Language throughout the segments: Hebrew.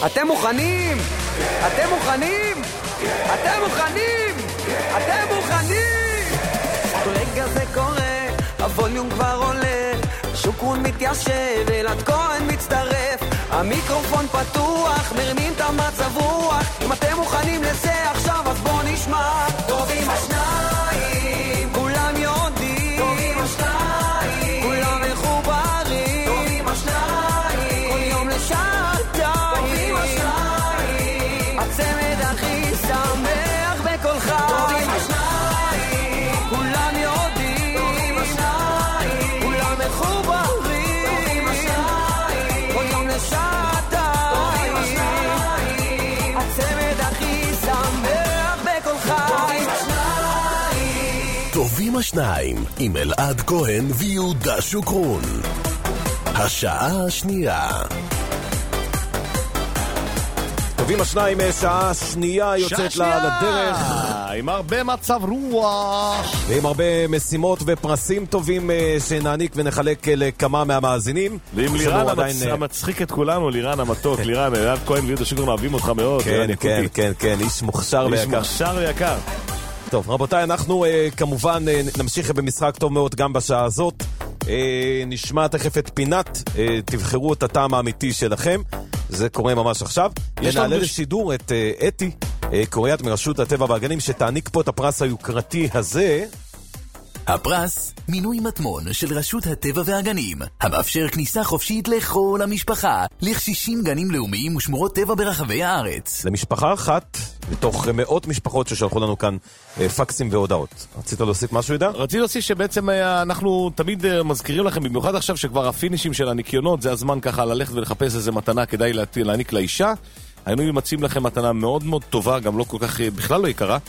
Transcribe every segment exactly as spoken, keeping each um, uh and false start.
אתם מוכנים? אתם מוכנים? אתם מוכנים? אתם מוכנים? רגע זה קורה, הווליום כבר עולה, שוקרון מתיישב, אלעד כהן מצטרף, המיקרופון פתוח, מרימים את המצב רוח. אם אתם מוכנים לזה עכשיו אז בוא נשמע. טובים השניים, כולם יודעים, טובים השניים, כולם מחוברים, טובים השניים, כל יום לשעתיים, טובים השניים, הצמד הכי שמח בכל חי, טובים השניים, כולם יודעים, טובים השניים, כולם מחוברים, טובים השניים, כל יום לשעתיים, הצמד הכי שמח בכל חי. טובים השניים עם אלעד כהן ויהודה שוקרון. השעה השנייה. טובים השניים, שעה שנייה יוצאת לדרך. עם הרבה מצב רוח. ועם הרבה משימות ופרסים טובים שנעניק ונחלק לכמה מהמאזינים. ועם לירן המצחיק את כולנו, לירן המתוק, לירן, אלעד כהן ויהודה שוקרון אוהבים אותך מאוד. כן, כן, כן, כן, איש מוכשר ויקר. איש מוכשר ויקר. טוב, רבותיי, אנחנו אה, כמובן אה, נמשיך במשחק טוב מאוד גם בשעה הזאת. אה, נשמע תכף את פינת, אה, תבחרו את הטעם האמיתי שלכם. זה קורה ממש עכשיו. ונעלה לשידור את אה, אתי, אה, קוריית מרשות הטבע והגנים, שתעניק פה את הפרס היוקרתי הזה. הפרס, מינוי מטמון של רשות הטבע והגנים, המאפשר כניסה חופשית לכל המשפחה, ל-שישים גנים לאומיים ושמורות טבע ברחבי הארץ. למשפחה אחת, מתוך מאות משפחות ששלחו לנו כאן פקסים והודעות. רצית להוסיף משהו, ידע? רציתי להוסיף שבעצם אנחנו תמיד מזכירים לכם, במיוחד עכשיו שכבר הפינישים של הניקיונות, זה הזמן ככה ללכת ולחפש איזה מתנה כדאי להעניק לאישה. היינו מציעים לכם מתנה מאוד מאוד טובה, גם לא כל כך, בכלל לא יקרה.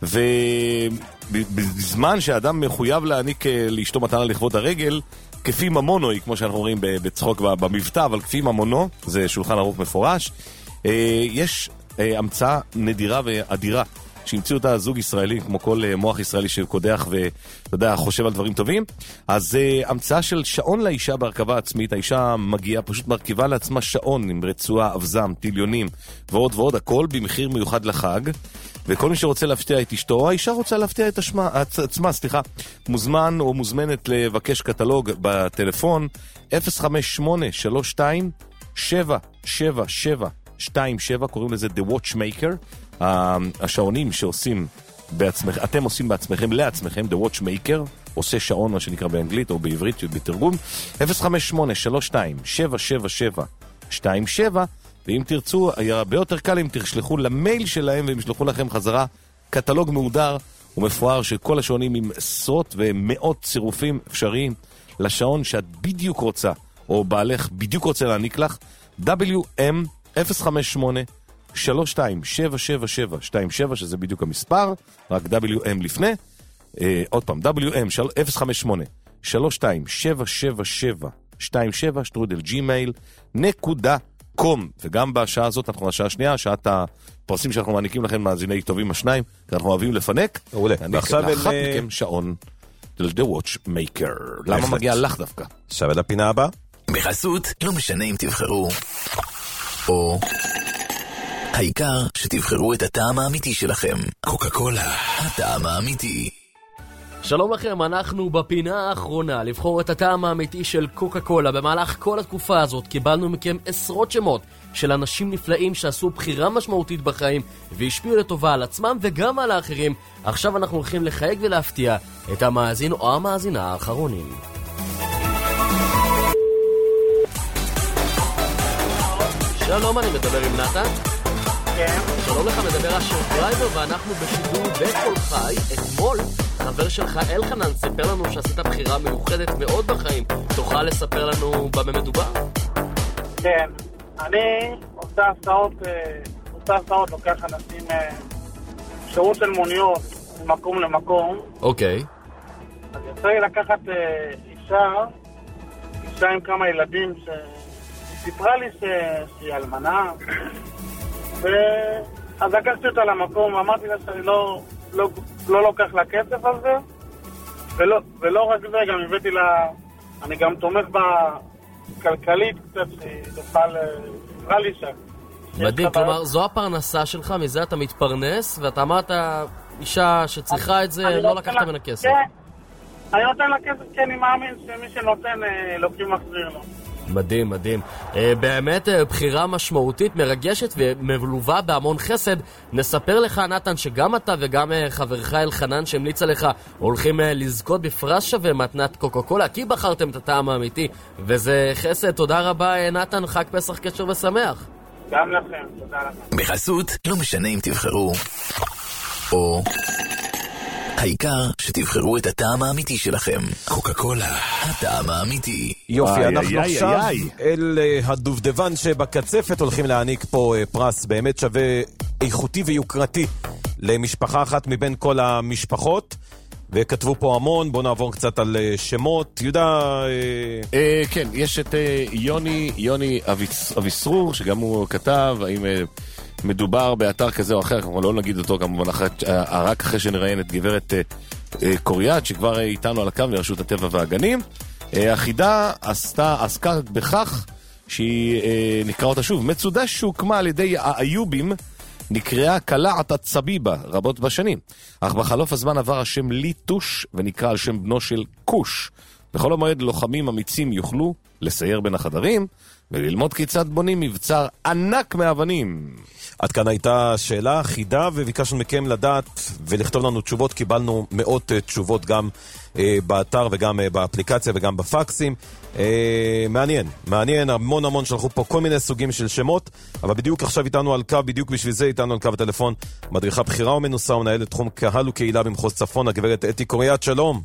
ובזמן שהאדם מחויב להעניק לאשתו מתנה לכבוד הרגל, כפי ממונוי, כמו שאנחנו רואים בצחוק במבטא, אבל כפי ממונו, זה שולחן ערוך מפורש, יש המצאה נדירה ואדירה שהמציאו אותה זוג ישראלי, כמו כל מוח ישראלי שקודח ואתה יודע, חושב על דברים טובים. אז המצאה של שעון לאישה בהרכבה עצמית. האישה מגיעה, פשוט מרכיבה לעצמה שעון עם רצועה, אבזם, טיליונים ועוד ועוד, הכל במחיר מיוחד לחג. וכל מי שרוצה להפתיע את אשתו, או האישה רוצה להפתיע את עצמה, עצמה, סליחה, מוזמן או מוזמנת לבקש קטלוג בטלפון אפס חמש שמונה שלוש שתיים שבע שבע שבע שתיים שבע, קוראים לזה The Watchmaker. השעונים שעושים בעצמכם, אתם עושים בעצמכם לעצמכם, The Watchmaker, עושה שעון, מה שנקרא באנגלית או בעברית בתרגום, אפס חמש שמונה שלוש שתיים שבע שבע שבע שתיים שבע. ואם תרצו, היה הרבה יותר קל אם תשלחו למייל שלהם והם ישלחו לכם חזרה קטלוג מהודר ומפואר של כל השעונים עם עשרות ומאות צירופים אפשריים לשעון שאת בדיוק רוצה, או בעלך בדיוק רוצה להעניק לך. דאבליו אם אפס חמש שמונה שלוש שתיים שבע שבע שבע שתיים שבע, שזה בדיוק המספר, רק דאבליו אם לפני. אה, עוד פעם, דאבליו אם אפס חמש שמונה שלוש שתיים שבע שבע שבע שתיים שבע, שטרודל ג'ימייל נקודה קום. וגם בשעה הזאת, אנחנו בשעה השנייה, שעת הפרסים שאנחנו מעניקים לכם מאזיני טובים השניים, כי אנחנו אוהבים לפנק. ועכשיו לאחת מכם שעון של The Watchmaker. למה מגיע לך דווקא? עכשיו אל הפינה הבאה. בחסות, לא משנה אם תבחרו או... העיקר שתבחרו את הטעם האמיתי שלכם. קוקה קולה, הטעם האמיתי. שלום לכם, אנחנו בפינה האחרונה לבחור את הטעם האמיתי של קוקה קולה. במהלך כל התקופה הזאת קיבלנו מכם עשרות שמות של אנשים נפלאים שעשו בחירה משמעותית בחיים והשפיעו לטובה על עצמם וגם על האחרים. עכשיו אנחנו הולכים לחייג ולהפתיע את המאזין או המאזינה האחרונים. שלום, אני מדבר עם נתן. כן. שלום לך, מדבר אשר דרייבר ואנחנו בשידור בכל חי. אתמול חבר שלך אלחנן סיפר לנו שעשית בחירה מיוחדת מאוד בחיים. תוכל לספר לנו במה מדובר? כן, אני עושה הסעות, עושה הסעות, לוקח אנשים שירות של מוניות ממקום למקום. אוקיי. אז יצא לי לקחת אישה, אישה עם כמה ילדים ש... סיפרה לי שהיא אלמנה, אז לקחתי אותה למקום, ואמרתי לה שאני לא, לא, לא לוקח לה כסף על זה, ולא, ולא רק זה, גם הבאתי לה, אני גם תומך בה כלכלית קצת, שהיא תוכל, נראה לי מדהים, כלומר, זו הפרנסה שלך, מזה אתה מתפרנס, ואתה אמרת, אישה שצריכה את זה, לא לקחת ממנה כסף. כן, אני נותן לה כסף כי אני מאמין שמי שנותן, לוקחים מחזיר לו. מדהים, מדהים. באמת בחירה משמעותית, מרגשת ומלווה בהמון חסד. נספר לך, נתן, שגם אתה וגם חברך אלחנן שהמליץ עליך הולכים לזכות בפרס שווה מתנת קוקה קולה, כי בחרתם את הטעם האמיתי, וזה חסד. תודה רבה, נתן, חג פסח קשר ושמח. גם לכם, תודה לכם. בחסות, לא משנה אם תבחרו או... העיקר שתבחרו את הטעם האמיתי שלכם. קוקה קולה, הטעם האמיתי. יופי, איי, אנחנו איי, עכשיו איי, איי. אל uh, הדובדבן שבקצפת הולכים להעניק פה uh, פרס באמת שווה איכותי ויוקרתי למשפחה אחת מבין כל המשפחות, וכתבו פה המון. בואו נעבור קצת על uh, שמות. יהודה... Uh... אה, כן, יש את אה, יוני, יוני אביס, אביסרור, שגם הוא כתב, האם... אה, מדובר באתר כזה או אחר, כמובן לא נגיד אותו כמובן אחרי, רק אחרי שנראיין את גברת קוריאט שכבר איתנו על הקו לרשות הטבע והגנים. החידה עשתה, עסקה בכך שהיא, נקרא אותה שוב, מצודה שהוקמה על ידי האיובים, נקראה קלעת הצביבה רבות בשנים, אך בחלוף הזמן עבר השם ליטוש ונקרא על שם בנו של קוש. בכל המועד לוחמים אמיצים יוכלו לסייר בין החדרים וללמוד כיצד בונים מבצר ענק מאבנים. עד כאן הייתה שאלה חידה, וביקשנו מכם לדעת ולכתוב לנו תשובות. קיבלנו מאות uh, תשובות גם uh, באתר וגם uh, באפליקציה וגם בפקסים. uh, מעניין, מעניין, המון המון שלחו פה כל מיני סוגים של שמות, אבל בדיוק עכשיו איתנו על קו, בדיוק בשביל זה איתנו על קו הטלפון, מדריכה בחירה ומנוסה ומנהלת תחום קהל וקהילה במחוז צפון, הגברת אתי קוריאט. שלום.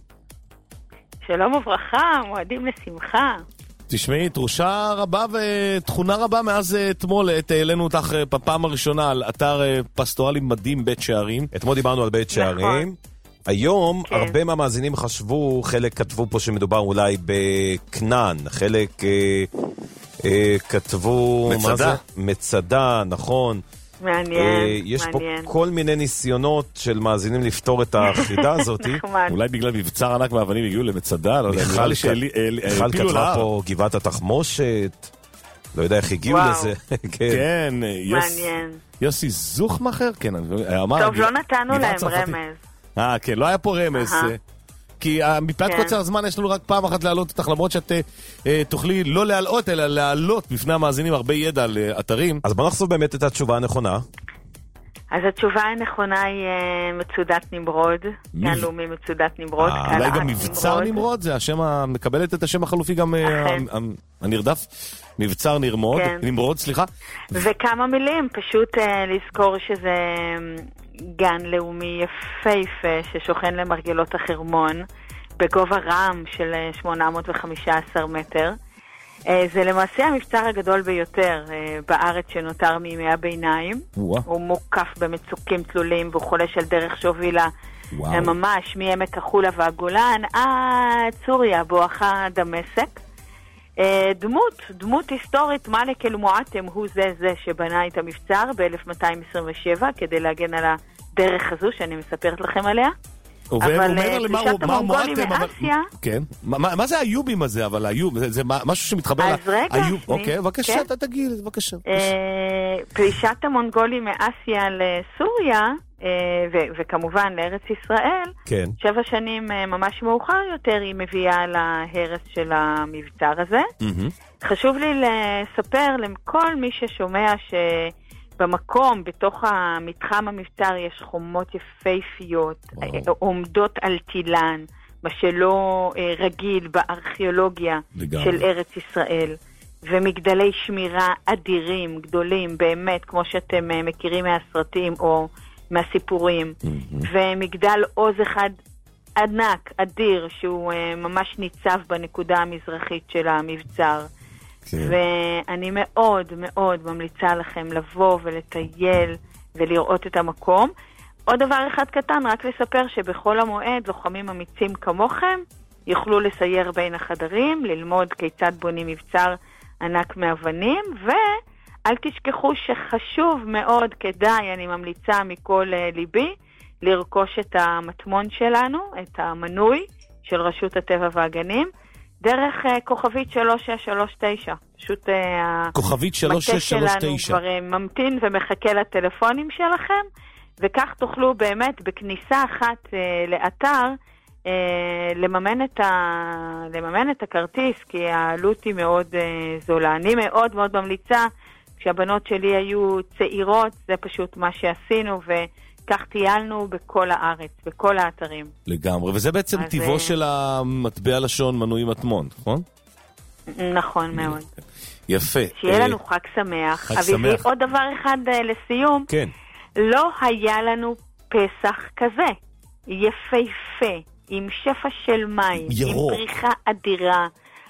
שלום וברכה, מועדים לשמחה. תשמעי, תרושה רבה ותכונה רבה מאז אתמול, העלינו אותך בפעם הראשונה על אתר פסטורלי מדהים בית שערים. אתמול דיברנו על בית שערים. היום כן. הרבה מהמאזינים חשבו, חלק כתבו פה שמדובר אולי בקנן, חלק אה, אה, כתבו... מצדה. מה זה? מצדה, נכון. מעניין, אה, יש מעניין. פה כל מיני ניסיונות של מאזינים לפתור את החידה הזאת. נחמד. אולי בגלל מבצר ענק מאבנים הגיעו למצדה, לא יודע, נראה לי מיכל שהפילו כתבה להר. פה גבעת התחמושת, לא יודע איך הגיעו וואו. לזה. כן. כן, יוס- מעניין. יוסי זוכמאכר, כן, אני- אמר... טוב, גבע- לא נתנו גבעה להם צרפתית. רמז. אה, כן, לא היה פה רמז. אהה. אה, כי מפאת כן. קוצר הזמן יש לנו רק פעם אחת להעלות אותך, למרות שאת אה, אה, תוכלי לא להעלות, אלא להעלות בפני המאזינים הרבה ידע על אה, אתרים. אז בוא נחשוף באמת את התשובה הנכונה. אז התשובה הנכונה היא אה, מצודת נמרוד. מי? גן לאומי מצודת נמרוד. אה, קלעת אולי גם מבצר נמרוד, זה השם, ה- מקבלת את השם החלופי גם אה, אכן. ה- ה- הנרדף. מבצר נמרוד, כן. נמרוד, סליחה. וכמה מילים, פשוט אה, לזכור שזה אה, גן לאומי יפהפה ששוכן למרגלות החרמון, בגובה רם של אה, שמונה מאות וחמישה עשר מטר. אה, זה למעשה המבצר הגדול ביותר אה, בארץ שנותר מימי הביניים. וואו. הוא מוקף במצוקים תלולים והוא חולש על דרך שהובילה וואו. אה, ממש מעמק החולה והגולן עד סוריה בואכה דמשק. אה, דמות, דמות היסטורית, מאלק אל-מועתם הוא זה זה שבנה את המבצר ב-אלף מאתיים עשרים ושבע כדי להגן על הדרך הזו שאני מספרת לכם עליה. אבל אבל, אה, אה, למה פלישת הוא- מה המונגולים מועטם, אבל- מאסיה- כן. מה- מה מה זה האיובים הזה, אבל האיוב, זה- זה מה- משהו שמתחבר אז רגע, האיוב- שנייה. אוקיי, בבקשה, כן. אתה תגיד, בבקשה. אה, פלישת המונגולים מאסיה לסוריה, אה, ו- וכמובן לארץ ישראל, כן. שבע שנים אה, ממש מאוחר יותר היא מביאה להרס של המבצר הזה. מהמם. חשוב לי לספר לכל מי ששומע שבמקום, בתוך המתחם המבצר, יש חומות יפהפיות, וואו. עומדות על טילן, מה שלא אה, רגיל בארכיאולוגיה לגמרי. של ארץ ישראל, ומגדלי שמירה אדירים, גדולים, באמת, כמו שאתם אה, מכירים מהסרטים או מהסיפורים, ומגדל עוז אחד ענק, אדיר, שהוא אה, ממש ניצב בנקודה המזרחית של המבצר. כן. ואני מאוד מאוד ממליצה לכם לבוא ולטייל ולראות את המקום. עוד דבר אחד קטן, רק לספר שבכל המועד לוחמים אמיצים כמוכם יוכלו לסייר בין החדרים, ללמוד כיצד בונים מבצר ענק מאבנים, ואל תשכחו שחשוב מאוד, כדאי, אני ממליצה מכל uh, ליבי, לרכוש את המטמון שלנו, את המנוי של רשות הטבע והגנים, דרך uh, כוכבית שלוש שש שלוש תשע. פשוט uh, כוכבית שלוש שש שלוש המטה שלנו תשע. כבר uh, ממתין ומחכה לטלפונים שלכם, וכך תוכלו באמת בכניסה אחת uh, לאתר uh, לממן, את ה... לממן את הכרטיס, כי העלות היא מאוד uh, זולה. אני מאוד מאוד ממליצה, כשהבנות שלי היו צעירות, זה פשוט מה שעשינו, וכך טיילנו בכל הארץ, בכל האתרים. לגמרי, וזה בעצם אז, טבעו uh... של המטבע לשון מנוי מטמון, נכון? נכון מאוד. יפה. שיהיה לנו חג שמח. חג אביבי, שמח. עוד דבר אחד uh, לסיום. כן. לא היה לנו פסח כזה. יפהפה, עם שפע של מים, ירוק. עם פריחה אדירה.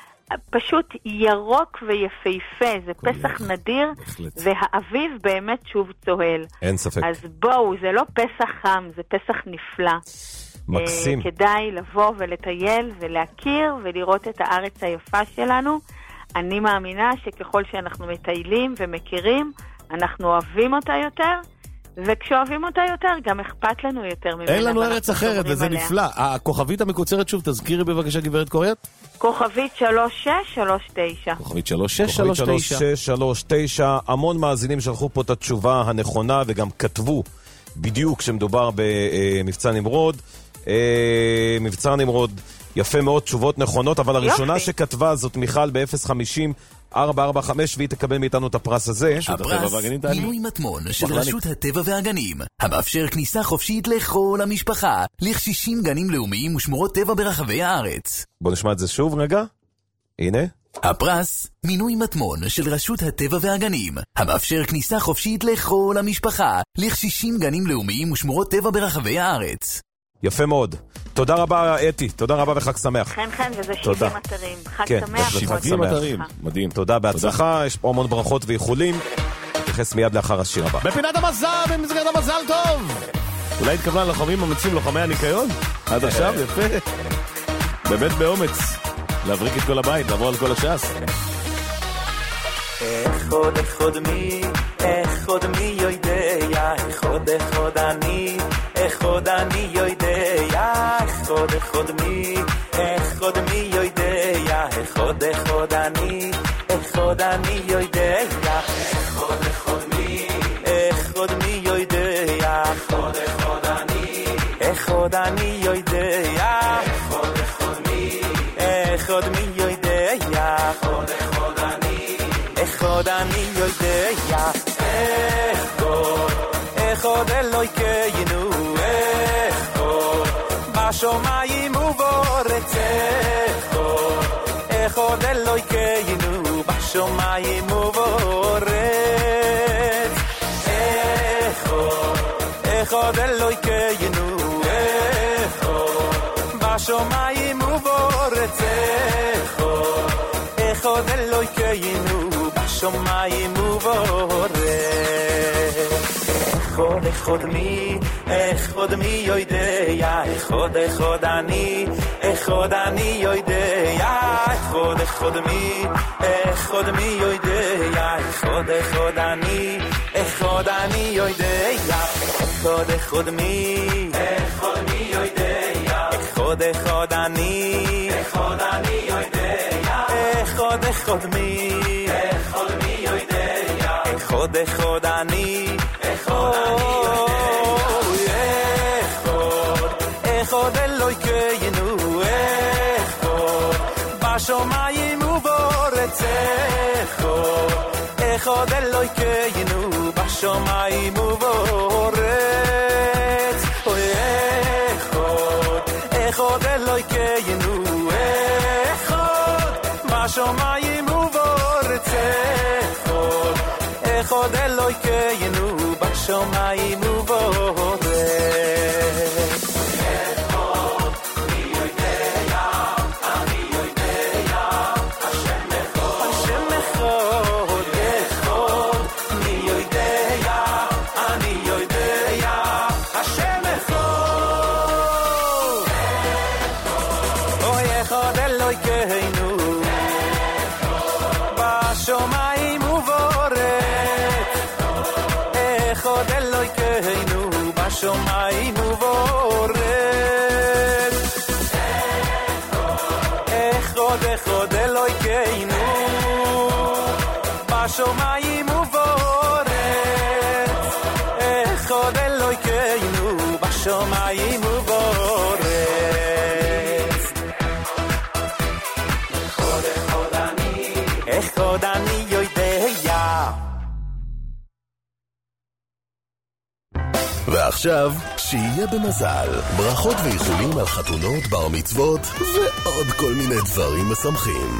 פשוט ירוק ויפהפה. זה פסח נדיר, בהחלט. והאביב באמת שוב צוהל. אין ספק. אז בואו, זה לא פסח חם, זה פסח נפלא. מקסים. Uh, כדאי לבוא ולטייל ולהכיר ולראות את הארץ היפה שלנו. אני מאמינה שככל שאנחנו מטיילים ומכירים, אנחנו אוהבים אותה יותר, וכשאוהבים אותה יותר, גם אכפת לנו יותר ממנה. אין לנו ואנחנו ארץ אחרת, שומרים וזה עליה. נפלא. הכוכבית המקוצרת שוב, תזכירי בבקשה גברת קוריאט. כוכבית שלוש שש שלוש תשע. כוכבית שלוש שש כוכבית שלוש שלוש תשע. שש שלוש תשע. המון מאזינים שלחו פה את התשובה הנכונה, וגם כתבו בדיוק כשמדובר במבצע נמרוד. אה, מבצע נמרוד, יפה מאוד, תשובות נכונות, אבל הראשונה יופי. שכתבה זאת מיכל ב-אפס חמישים ארבע ארבע חמש, והיא תקבל מאיתנו את הפרס הזה. הפרס, מינוי מטמון של רשות הטבע והגנים, המאפשר כניסה חופשית לכל המשפחה, ל-שישים גנים לאומיים ושמורות טבע ברחבי הארץ. בוא נשמע את זה שוב רגע. הנה. הפרס, מינוי מטמון של רשות הטבע והגנים, המאפשר כניסה חופשית לכל המשפחה, ל-שישים גנים לאומיים ושמורות טבע ברחבי הארץ. יפה מאוד. תודה רבה אתי, תודה רבה וחג שמח. חן חן, וזה תודה. שבעים אתרים. חג כן, שמח. שבעים וכל שבעים שמח. אתרים, מדהים. תודה, בהצלחה, יש פה המון ברכות ואיחולים. נתייחס מיד לאחר השיר הבא. בפינת המזל, במסגרת המזל טוב! אולי התכוונה ללוחמים אמיצים, לוחמי הניקיון? עד עכשיו, יפה. באמת באומץ. להבריק את כל הבית, לעבור על כל הש"ס. אחד אחד מי, אחד מי יודע, אחד אחד אני, אחד אני יודע, אחד אחד מי, אחד מי יודע, אחד אחד אני, אחד אני יודע, אחד אחד מי, אחד מי יודע, אחד אחד אני, אחד אני יודע, אחד אחד מי, אחד מי יודע, אחד אחד אני, אחד אני יודע, אחד אלוהינו, אחד בשמיים ובארץ, אחד אלוהינו בשמיים ובארץ, אחד אלוהינו, אחד בשמיים ובארץ, אחד אלוהינו בשמיים ובארץ. אחד אחד מי, אחד מי יודע, אחד אחד אני, אחד אני יודע, אחד אחד מי, אחד מי יודע, אחד אחד אני, אחד אני יודע, אחד אחד מי, אחד מי יודע, אחד אחד אני, אחד אני יודע, אחד אחד מי, אחד מי יודע, אחד אחד אני, אחד אני יודע, אחד אלוהינו, אחד בשמיים ובארץ, אחד אלוהינו בשמיים ובארץ, אחד אלוהינו, אחד בשמיים ובארץ, אחד אלוהינו בשמיים ובארץ. בשמיים ובארץ, אחד אחד בשמיים ובארץ, אחד אלוהינו בשמיים ובארץ. אחד אחד אני, אחד אני יודע. ועכשיו, שיהיה במזל, ברכות ואיחולים על חתונות, בר מצוות ועוד כל מיני דברים משמחים.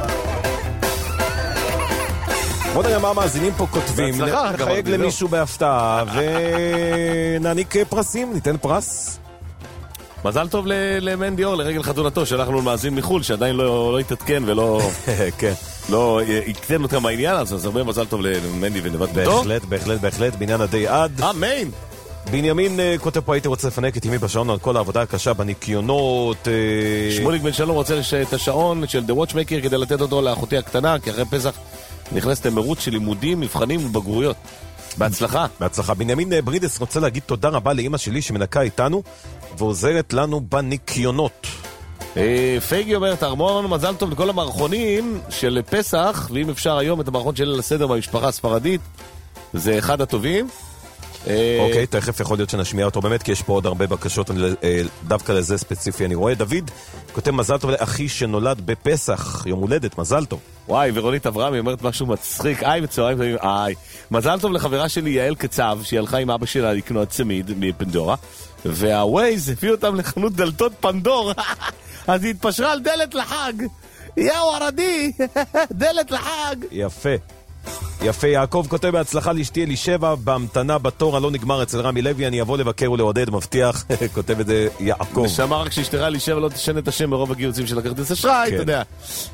בוא נראה מה המאזינים פה כותבים, נחייג למישהו בהפתעה ונעניק פרסים, ניתן פרס. מזל טוב למנדי אור לרגל חתונתו, שאנחנו מאזין מחול שעדיין לא התעדכן ולא לא יקטן אותם העניין, אז הרבה מזל טוב למנדי ונבט ביתו. בהחלט, בהחלת, בהחלט, בעניין הדי עד. אמן. בנימין כותב פה, הייתי רוצה לפנק את ימי בשעון על כל העבודה הקשה בניקיונות. שמוליק בן שלום רוצה את השעון של The Watchmaker כדי לתת אותו לאחותי הקטנה, כי אחרי פסח נכנסת למרוץ של לימודים, מבחנים ובגרויות. בהצלחה. בהצלחה. בנימין ברידס רוצה להגיד תודה רבה לאמא שלי שמנקה איתנו ועוזרת לנו בניקיונות. פייגי אומרת, ארמון, מזל טוב לכל המערכונים של פסח, ואם אפשר היום את המערכון של הסדר במשפחה הספרדית, זה אחד הטובים. אוקיי, תכף יכול להיות שנשמיע אותו באמת, כי יש פה עוד הרבה בקשות דווקא לזה ספציפי. אני רואה, דוד כותב מזל טוב לאחי שנולד בפסח, יום הולדת, מזל טוב. וואי, ורונית אברהם, היא אומרת משהו מצחיק, איי, בצהריים טובים, איי. מזל טוב לחברה שלי יעל קצב, שהיא הלכה עם אבא שלה לקנות צמיד מפנדורה, והווייז הביא אותם לחנות דלתות פנדור, אז היא התפשרה על דלת לחג. יאו ערדי, דלת לחג. יפה. יפה, יעקב כותב בהצלחה לאשתי אלישבע בהמתנה בתור הלא נגמר אצל רמי לוי, אני אבוא לבקר ולעודד, מבטיח. כותב את זה יעקב. נשמע רק שאשתרה אלישבע לא תשן את השם מרוב הגיוצים של הכרטיס אשראי, אתה יודע.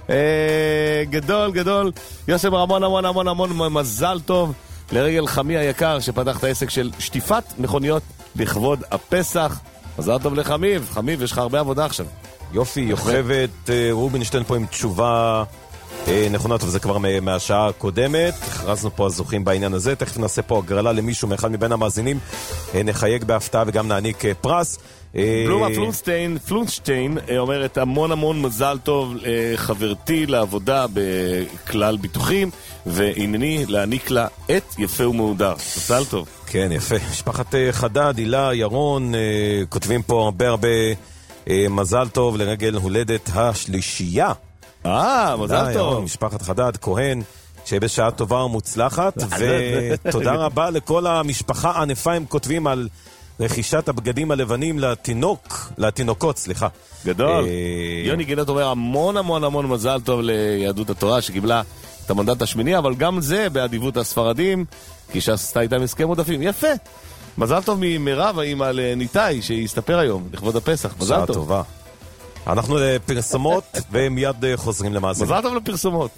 גדול, גדול. יוסף המון המון המון המון מזל טוב לרגל חמי היקר שפתח את העסק של שטיפת מכוניות לכבוד הפסח. מזל טוב לחמיב. חמיב, יש לך הרבה עבודה עכשיו. יופי, יוכבת רובינשטיין פה עם תשובה נכונה, טוב, זה כבר מהשעה הקודמת. הכרזנו פה הזוכים בעניין הזה. תכף נעשה פה הגרלה למישהו מאחד מבין המאזינים, נחייג בהפתעה וגם נעניק פרס. בלומה פלונסטיין, פלונסטיין אומרת המון המון מזל טוב חברתי לעבודה בכלל ביטוחים, והנני להעניק לה את יפה ומהודר. מזל טוב. כן, יפה. משפחת חדד, הילה, ירון, כותבים פה הרבה הרבה מזל טוב לרגל הולדת השלישייה. אה, מזל טוב. משפחת חדד, כהן, שבשעה טובה ומוצלחת, ותודה רבה לכל המשפחה הענפה, הם כותבים על רכישת הבגדים הלבנים לתינוק, לתינוקות, סליחה. גדול. יוני גינת אומר המון המון המון מזל טוב ליהדות התורה שקיבלה את המנדט השמיני, אבל גם זה באדיבות הספרדים, כי שעשתה איתם הסכם עודפים. יפה. מזל טוב ממירב, האמא לניתאי, שיסתפר היום, לכבוד הפסח. מזל טוב. טובה. אנחנו לפרסומות ומיד חוזרים למאזינים. מזל טוב לפרסומות.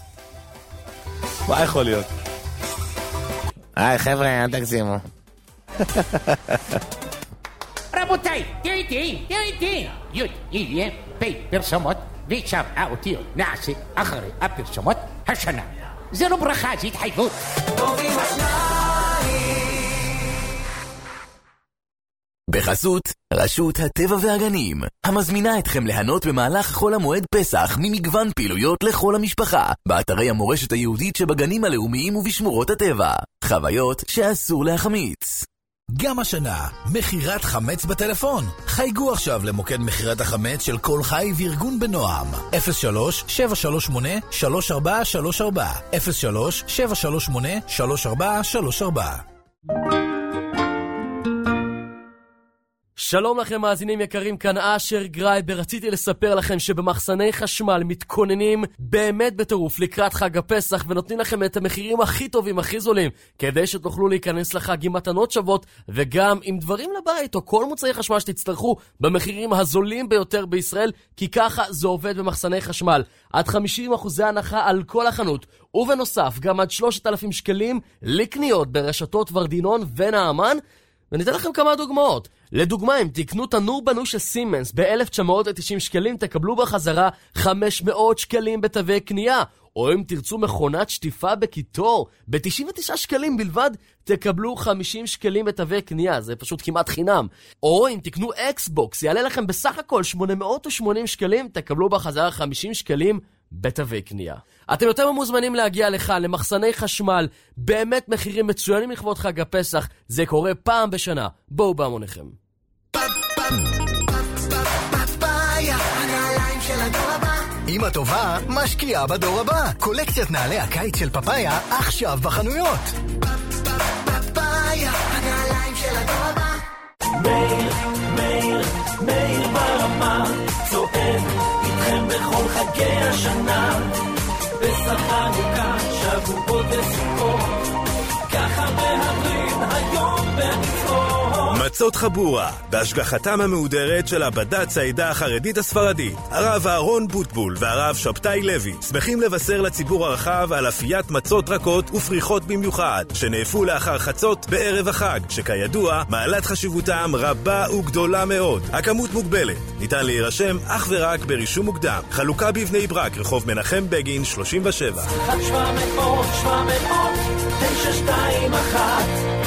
מה יכול להיות? היי חבר'ה, אל תגזימו. רבותיי, תראי איתי, תראי איתי. י' יהיה פי פרסומות ושם האותיות נעשה אחרי הפרסומות השנה. זה לא ברכה, זה התחייבות. טובים השניים. בחסות רשות הטבע והגנים, המזמינה אתכם ליהנות במהלך חול המועד פסח ממגוון פעילויות לכל המשפחה, באתרי המורשת היהודית שבגנים הלאומיים ובשמורות הטבע. חוויות שאסור להחמיץ. גם השנה, מחירת חמץ בטלפון. חייגו עכשיו למוקד מחירת החמץ של כל חי וארגון בנועם. אפס שלוש שבע שלוש שמונה שלוש ארבע שלוש ארבע אפס שלוש שבע שלוש שמונה שלוש ארבע שלוש ארבע. שלום לכם מאזינים יקרים, כאן אשר גרייבר. רציתי לספר לכם שבמחסני חשמל מתכוננים באמת בטירוף לקראת חג הפסח, ונותנים לכם את המחירים הכי טובים, הכי זולים, כדי שתוכלו להיכנס לחג עם מתנות שוות, וגם עם דברים לבית או כל מוצאי חשמל שתצטרכו במחירים הזולים ביותר בישראל, כי ככה זה עובד במחסני חשמל. עד חמישים אחוז הנחה על כל החנות, ובנוסף גם עד שלושת אלפים שקלים לקניות ברשתות ורדינון ונעמן. וניתן לכם כמה דוגמאות. לדוגמה, אם תקנו תנור בנוש של סימנס ב-אלף תשע מאות ותשעים שקלים, תקבלו בחזרה חמש מאות שקלים בתווי קנייה. או אם תרצו מכונת שטיפה בקיטור ב-תשעים ותשעה שקלים בלבד, תקבלו חמישים שקלים בתווי קנייה. זה פשוט כמעט חינם. או אם תקנו אקסבוקס, יעלה לכם בסך הכל שמונה מאות ושמונים שקלים, תקבלו בחזרה חמישים שקלים בתווי קנייה. אתם יותר מוזמנים להגיע לכאן למחסני חשמל, באמת מחירים מצוינים לכבוד חג הפסח, זה קורה פעם בשנה. בואו בהמוניכם. אמא טובה משקיעה בדור הבא. קולקציית נעלי הקיץ של פפאיה עכשיו בחנויות. פפאיה, הנעליים של הדור הבא. מאיר, מאיר, מאיר ברמה, צועד איתכם בכל חגי השנה. פסח חנוכה, שבועות וסוכות, ככה מהדרין היום במצוות. מצות חבורה, בהשגחתם המהודרת של הבד"ץ העדה החרדית הספרדית, הרב אהרון בוטבול והרב שבתאי לוי, שמחים לבשר לציבור הרחב על אפיית מצות רכות ופריחות במיוחד, שנאפו לאחר חצות בערב החג, שכידוע מעלת חשיבותם רבה וגדולה מאוד. הכמות מוגבלת, ניתן להירשם אך ורק ברישום מוקדם. חלוקה בבני ברק, רחוב מנחם בגין שלושים ושבע. שבע מאות, שבע מאות, תשע שתיים אחת.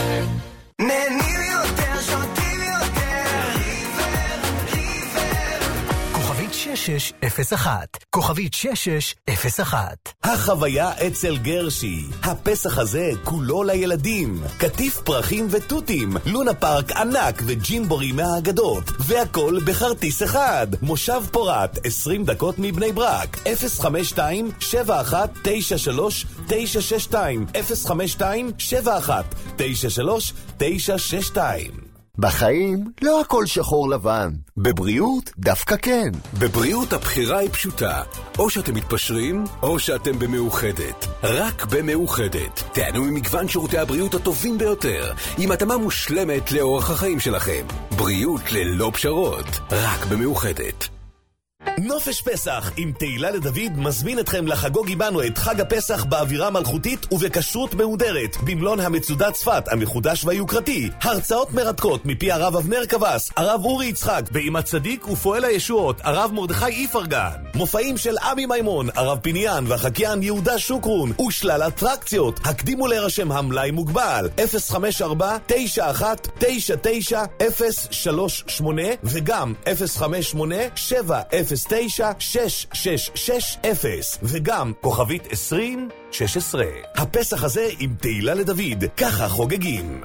נהנים יותר, שותים יותר, ריבר, ריבר. כוכבית שש שש אפס אחת, כוכבית שש שש אפס אחת. החוויה אצל גרשי, הפסח הזה כולו לילדים, כתיף פרחים וטוטים, לונה פארק ענק וג'ימבורי מהאגדות, והכל בחרטיס אחד. מושב פורת, עשרים דקות מבני ברק, אפס חמש שתיים שבע אחת תשע שלוש תשע שש שתיים, אפס חמש שתיים שבע אחת תשע שלוש תשע שש שתיים. בחיים לא הכל שחור לבן, בבריאות דווקא כן. בבריאות הבחירה היא פשוטה, או שאתם מתפשרים או שאתם במאוחדת. רק במאוחדת תענו ממגוון שירותי הבריאות הטובים ביותר, עם התאמה מושלמת לאורח החיים שלכם. בריאות ללא פשרות, רק במאוחדת. נופש פסח עם תהילה לדוד מזמין אתכם לחגוג עימנו את חג הפסח באווירה מלכותית ובקשרות מהודרת במלון המצודה צפת המחודש והיוקרתי. הרצאות מרתקות מפי הרב אבנר קבס, הרב אורי יצחק, ועם הצדיק ופועל הישועות הרב מרדכי איפרגן. מופעים של עמי מימון, הרב פיניאן והחקיין יהודה שוקרון ושלל אטרקציות. הקדימו להירשם, המלאי מוגבל. אפס חמש ארבע תשע אחת תשע תשע אפס שלוש שמונה וגם אפס חמש שמונה שבע אפס תשע שש שש שש אפס וגם כוכבית עשרים שש עשרה. הפסח הזה עם תהילה לדוד, ככה חוגגים.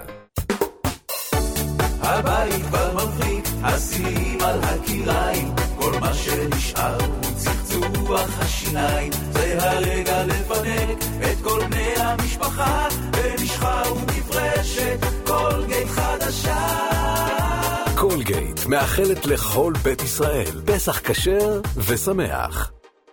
הבית כבר מבריק, השיאים על הקיריים, כל מה שנשאר הוא צחצוח השיניים. זה הרגע לפנק את כל בני המשפחה במשחה ומברשת קולגייט חדשה. קולגייט מאחלת לכל בית ישראל פסח כשר ושמח.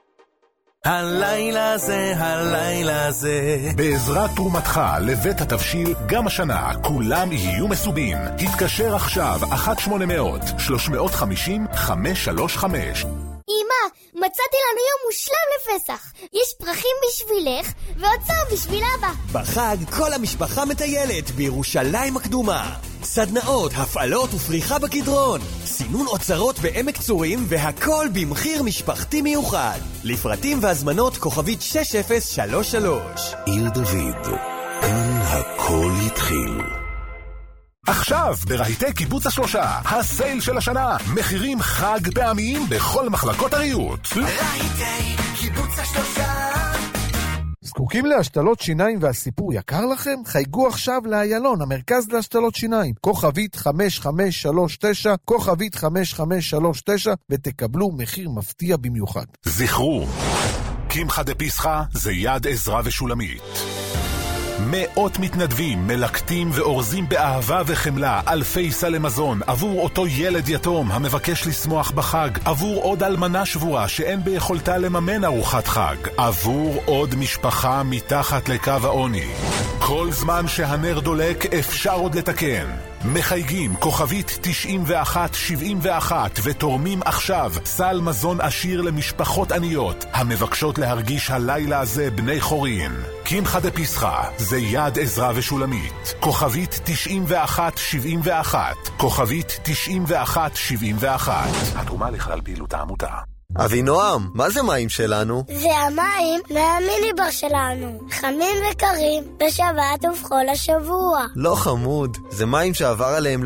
הלילה זה, הלילה זה. בעזרת תרומתך לבית התבשיל, גם השנה כולם יהיו מסובים. התקשר עכשיו אחת שמונה מאות שלוש חמש אפס חמש שלוש חמש. אמא, מצאתי לנו יום מושלם לפסח. יש פרחים בשבילך ואוצר בשביל אבא. בחג כל המשפחה מטיילת בירושלים הקדומה. סדנאות, הפעלות ופריחה בקדרון. סינון אוצרות בעמק צורים והכל במחיר משפחתי מיוחד. לפרטים והזמנות כוכבית שש אפס שלוש שלוש. עיר דוד, כאן הכל התחיל. עכשיו ברהיטי קיבוץ השלושה, הסייל של השנה, מחירים חג פעמיים בכל מחלקות הריהוט. רהיטי קיבוץ השלושה. זקוקים להשתלות שיניים והסיפור יקר לכם? חייגו עכשיו לאיילון, המרכז להשתלות שיניים, כוכבית חמש חמש שלוש תשע, כוכבית חמש חמש שלוש תשע, ותקבלו מחיר מפתיע במיוחד. זכרו, קמחא דפסחא זה יד עזרא ושולמית. מאות מתנדבים מלקטים ואורזים באהבה וחמלה אלפי סלי מזון עבור אותו ילד יתום המבקש לשמוח בחג, עבור עוד אלמנה שבורה שאין ביכולתה לממן ארוחת חג, עבור עוד משפחה מתחת לקו העוני. כל זמן שהנר דולק אפשר עוד לתקן. מחייגים כוכבית תשעים ואחת שבעים ואחת ותורמים עכשיו סל מזון עשיר למשפחות עניות המבקשות להרגיש הלילה הזה בני חורין. קמחא דפסחא זה יד עזרא ושולמית, כוכבית תשעים ואחת שבעים ואחת, כוכבית תשעים ואחת שבעים ואחת. התרומה לכלל פעילות העמותה. אבינועם, מה זה מים שלנו? זה המים מהמיניבר שלנו, חמים וקרים בשבת ובכל השבוע. לא חמוד, זה מים שעבר עליהם לילה.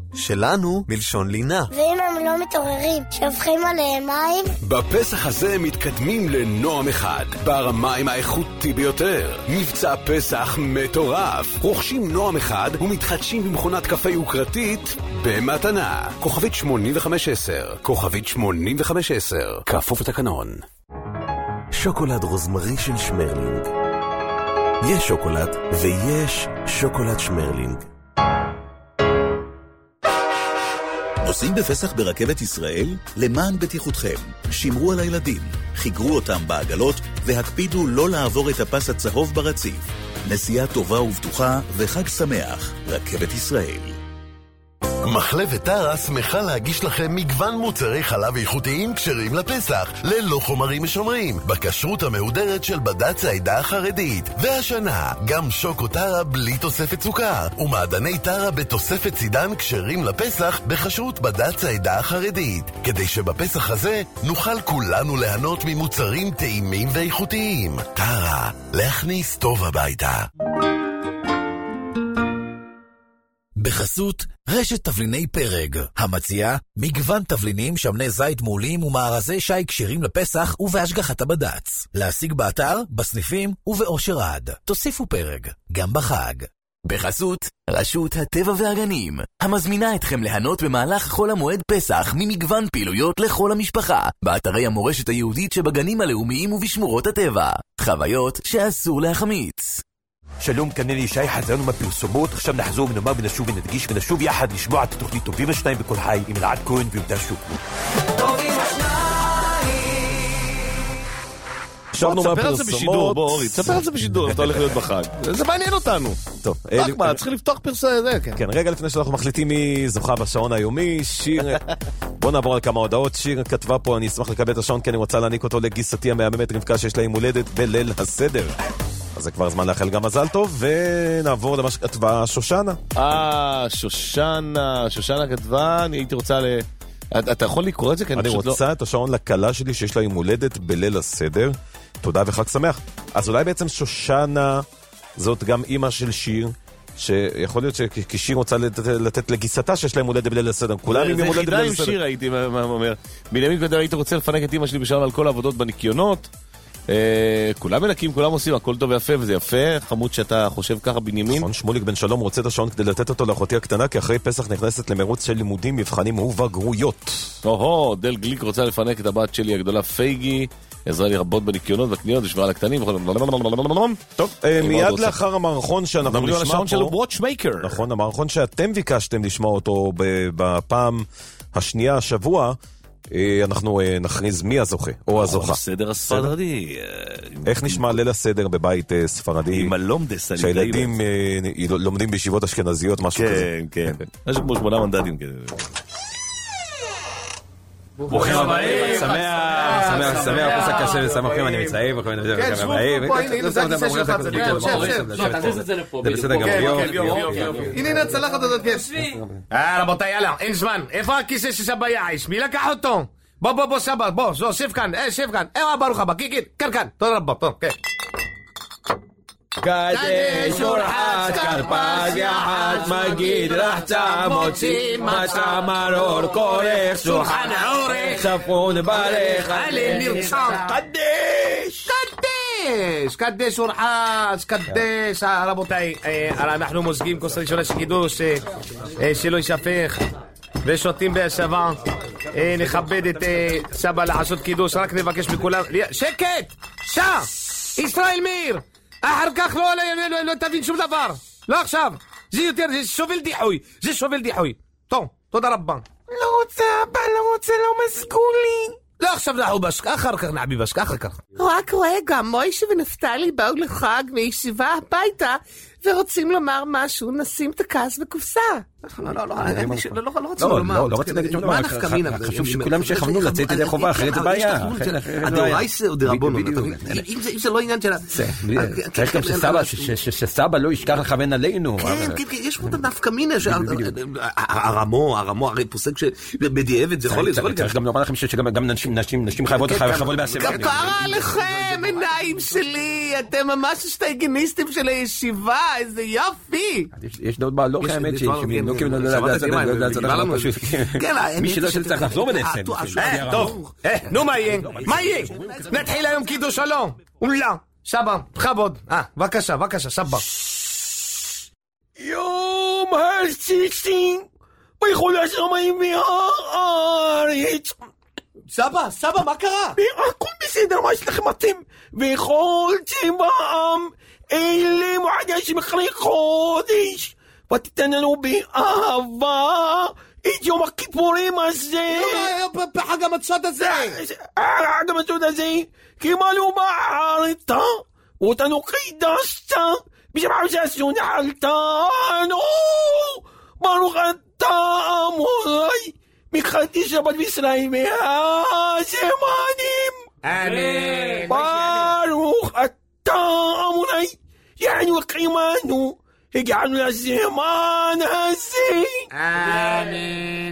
שלנו מלשון לינה. ואם הם לא מתעוררים, שופכים עליהם מים? בפסח הזה מתקדמים לנועם אחד, בר המים האיכותי ביותר. מבצע פסח מטורף. רוכשים נועם אחד ומתחדשים במכונת קפה יוקרתית במתנה. כוכבית שמונים וחמש עשר. כוכבית שמונים וחמש עשר. כפוף לתקנון. שוקולד רוזמרי של שמרלינג. יש שוקולד ויש שוקולד שמרלינג. נוסעים בפסח ברכבת ישראל? למען בטיחותכם, שמרו על הילדים, חיגרו אותם בעגלות והקפידו לא לעבור את הפס הצהוב ברציף. נסיעה טובה ובטוחה וחג שמח, רכבת ישראל. מחלבת טרה שמחה להגיש לכם מגוון מוצרי חלב איכותיים כשרים לפסח, ללא חומרים משומרים, בכשרות המהודרת של בד"ץ העדה החרדית. והשנה, גם שוקו טרה בלי תוספת סוכר, ומעדני טרה בתוספת סידן כשרים לפסח, בכשרות בד"ץ העדה החרדית. כדי שבפסח הזה נוכל כולנו ליהנות ממוצרים טעימים ואיכותיים. טרה, להכניס טוב הביתה. בחסות רשת תבליני פרג, המציעה מגוון תבלינים, שמני זית מעולים ומארזי שי כשירים לפסח ובהשגחת הבד"ץ. להשיג באתר, בסניפים ובאושר עד. תוסיפו פרג, גם בחג. בחסות רשות הטבע והגנים, המזמינה אתכם ליהנות במהלך חול המועד פסח ממגוון פעילויות לכל המשפחה, באתרי המורשת היהודית שבגנים הלאומיים ובשמורות הטבע. חוויות שאסור להחמיץ. שלום, כאן אני שי חזרנו מהפרסומות. עכשיו נחזור ונאמר ונשוב ונדגיש ונשוב יחד לשמוע את התוכנית טובים השניים בכל חי עם אלעד כהן ויהודה שוקרון. טובים השניים. תספר על זה בשידור, בוא אורי, תספר על זה בשידור, אתה הולך להיות בחג. זה מעניין אותנו. טוב, רק מה, צריך לפתוח פרסה זה, כן. כן, רגע לפני שאנחנו מחליטים מי זוכה בשעון היומי, שיר, בוא נעבור על כמה הודעות. שיר כתבה פה, אני אשמח לקבל את השעון כי אני רוצה להעניק אותו לגיסתי המהממת רבקה שיש לה יום הולדת בליל הסדר. אז זה כבר זמן לאחל גם מזל טוב, ונעבור למה שכתבה שושנה. אה, שושנה, שושנה כתבה, אני הייתי רוצה ל... אתה יכול לקרוא את זה? אני רוצה את השעון לקלה שלי שיש לה יום הולדת בליל הסדר. תודה וחג שמח. אז אולי בעצם שושנה זאת גם אימא של שיר, שיכול להיות ששיר רוצה לתת לגיסתה שיש להם הולדת בליל הסדר. כולם עם יום הולדת בליל הסדר. זה חידה עם שיר הייתי אומר. בנימין כתב, הייתי רוצה לפנק את אימא שלי בשלום על כל העבודות בניקיונות. כולם מנקים, כולם עושים, הכל טוב ויפה, וזה יפה, חמוד שאתה חושב ככה בנימין. נכון, שמוליק בן שלום רוצה את השעון כדי לתת אותו לאחותי הקטנה, כי אחרי פסח נכנסת למרוץ של לימודים, מבחנים ובגרויות. או-הו, דל גליק רוצה לפנק את הבת שלי הגדולה פייגי, עזרה לי רבות בנקיונות וקניות ושברה לקטנים. טוב, מיד לאחר המערכון שאנחנו נשמע פה, השעון של וואטשמייקר. נכון, המערכון שאתם ביקשתם לשמוע אותו בפעם השנייה השבוע, אנחנו נכריז מי הזוכה או הזוכה. הסדר הספרדי. איך נשמע ליל הסדר בבית ספרדי? עם הלומדס. שהילדים לומדים בישיבות אשכנזיות, משהו כזה. כן, כן. משהו כמו שמונה מנדטים כזה. ברוכים הבאים, שמח, שמח, שמח, פסק קשה ושמחים, אני מצעיב, ברוכים הבאים. כן, שבו פה, הנה, הנה, זה הכיסא שלך, תזיז את זה לפה. זה בסדר גם, הנה, הנה, הצלחת הזאת, כן. אה, רבותיי, יאללה, אין זמן. איפה הכיסא שסבא יעיש? מי לקח אותו? בוא, בוא, בוא, סבא, בוא, זו, שב כאן, אה, שב כאן. אה, ברוך הבא, כן, כן, כאן, תודה רבה, טוב, כן. קדש ורחץ כרפס יחד מגיד רחצה מוצאים מצה מרור כורך שולחן עורך צפון ברך עלי נרצם קדש קדש קדש ורחץ קדש. רבותיי, אנחנו מוזגים כוס ראשונה של קידוש שלא יישפך ושותים בהשבה. נכבד את סבא לעשות קידוש, רק נבקש מכולם שקט. שע ישראל מאיר, אחר כך לא, לא, לא, לא תבין שום דבר. לא עכשיו. זה יותר, זה שובל דיחוי. זה שובל דיחוי. טוב, תודה רבה. לא רוצה, אבא, לא רוצה, לא מסגולי. לא עכשיו אנחנו בשקה, אחר כך נעבי בשקה, אחר כך. רק רגע, מוישה ונפתלי באו לחג מישיבה הביתה, ורוצים לומר משהו, נשים את הכעס בקופסה. לא, לא, לא, לא רצינו לומר. לא רצינו להגיד שום דבר. חשוב שכולם שכוונו לצאת ידי חובה, אחרת זה בעיה. הדאורייסה או דרבונו. אם זה לא עניין של... צריך גם שסבא לא ישכח לכוון עלינו. כן, כן, יש פה את הנפקא מינה, הרמו, הרמו, הרי פוסק שבדיעבד זה יכול להיות. צריך גם לומר לכם שגם נשים חייבות לחוות בעצמם. כפרה עליכם, עיניים שלי, אתם ממש שטייגניסטים של הישיבה. איזה יופי. יש עוד בעלות האמת שמנוקים לא פשוט. מי שלא שצריך לחזור בנצם. טוב, נו מה יהיה? מה יהיה? נתחיל היום קידוש שלום. אולה, סבא, בכבוד. אה, בבקשה, בבקשה, סבא. יום השישים בכל השמיים והארץ. סבא, סבא, מה קרה? הכל בסדר, מה יש לכם מתאים? וכל צבעם אלה מועדש אחרי חודש ותתן לנו באהבה את יום הכיפורים הזה. בחג המצות הזה. חג המצות הזה קיבלנו בארץ אותנו חידשת בשביל שעשו נחלתנו ברוך אתה אמוני מחלתי שבת בישראל מהזמנים. אמן. ברוך אתה אמוני יענו קיימנו הגענו לזמן הזה. אמן.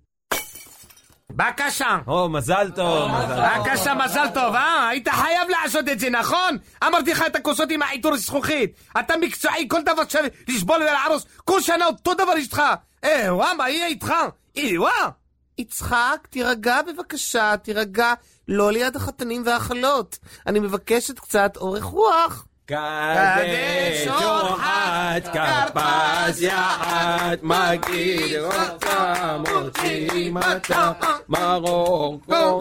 בבקשה. או, מזל טוב. בבקשה, מזל טוב, אה? היית חייב לעשות את זה, נכון? אמרתי לך את הכוסות עם העיטור זכוכית. אתה מקצועי, כל דבר שווה לשבול ולערוס. כל שנה אותו דבר יש לך. אה, וואה, מה יהיה איתך? אה, וואה. יצחק, תירגע בבקשה, תירגע. לא ליד החתנים והחלות. אני מבקשת קצת אורך רוח. קדש אורחת כרפס יחד מגיד אותה מוציא מתה מרור